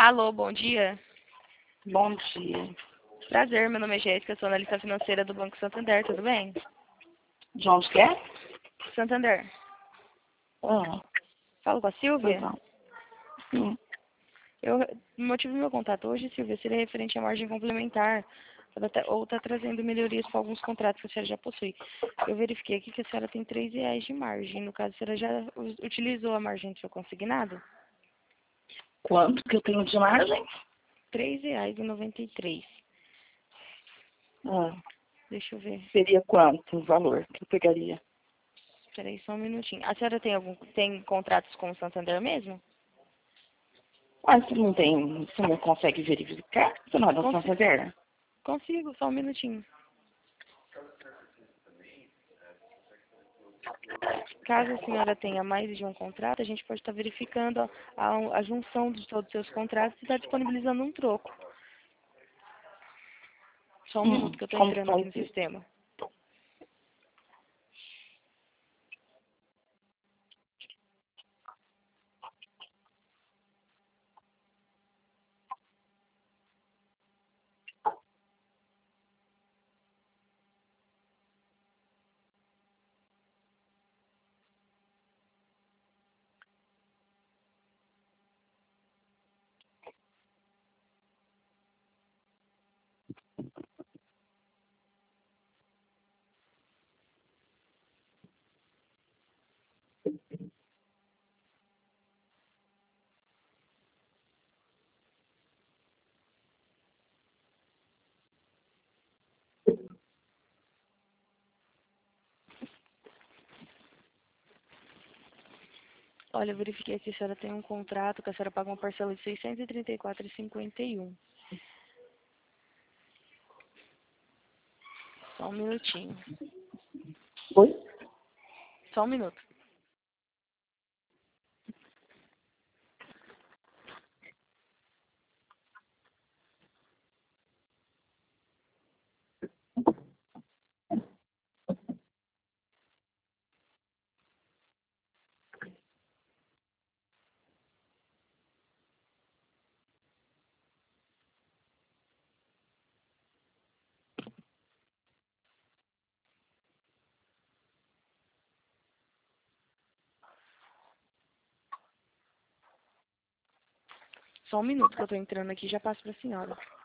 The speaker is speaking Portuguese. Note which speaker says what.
Speaker 1: Alô, bom dia.
Speaker 2: Bom dia.
Speaker 1: Prazer, meu nome é Jéssica, sou analista financeira do Banco Santander, tudo bem?
Speaker 2: De onde que é?
Speaker 1: Santander. Falo com a
Speaker 2: Pois
Speaker 1: Silvia?
Speaker 2: não. Sim.
Speaker 1: O motivo do meu contato hoje, Silvia, seria referente à margem complementar, ou está trazendo melhorias para alguns contratos que a senhora já possui. Eu verifiquei aqui que a senhora tem R$ 3 de margem, no caso, a senhora já utilizou a margem do seu consignado?
Speaker 2: Quanto que eu tenho de margem?
Speaker 1: R$ 3,93.
Speaker 2: Ah,
Speaker 1: Deixa eu ver.
Speaker 2: seria quanto o valor que eu pegaria?
Speaker 1: Espera aí só um minutinho. A senhora tem contratos com o Santander mesmo?
Speaker 2: Ah, você não consegue verificar? Você não é do
Speaker 1: Consi-
Speaker 2: Santander?
Speaker 1: Consigo, só um minutinho. Caso a senhora tenha mais de um contrato, a gente pode estar verificando a junção de todos os seus contratos e está disponibilizando um troco. Só um minuto que eu estou
Speaker 2: Como
Speaker 1: entrando aqui
Speaker 2: faz
Speaker 1: no
Speaker 2: isso?
Speaker 1: sistema. Olha, eu verifiquei aqui, a senhora tem um contrato que a senhora paga uma parcela de R$ 634,51. Só um minutinho.
Speaker 2: Oi?
Speaker 1: Só um minuto. Só um minuto que eu estou entrando aqui e já passo para a senhora.